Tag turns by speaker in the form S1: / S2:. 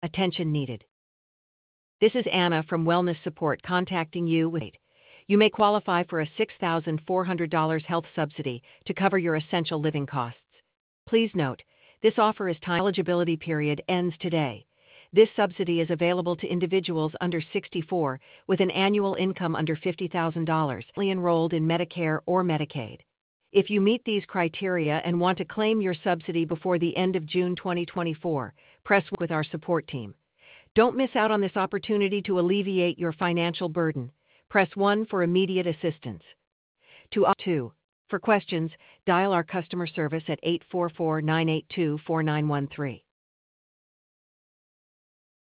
S1: Attention needed. This is Anna from Wellness Support contacting you with. You may qualify for a $6,400 health subsidy to cover your essential living costs. Please note, this offer is time eligibility period ends today. This subsidy is available to individuals under 64 with an annual income under $50,000 enrolled in Medicare or Medicaid. If you meet these criteria and want to claim your subsidy before the end of June 2024, press 1 with our support team. Don't miss out on this opportunity to alleviate your financial burden. Press 1 for immediate assistance. 2. For questions, dial our customer service at 844-982-4913.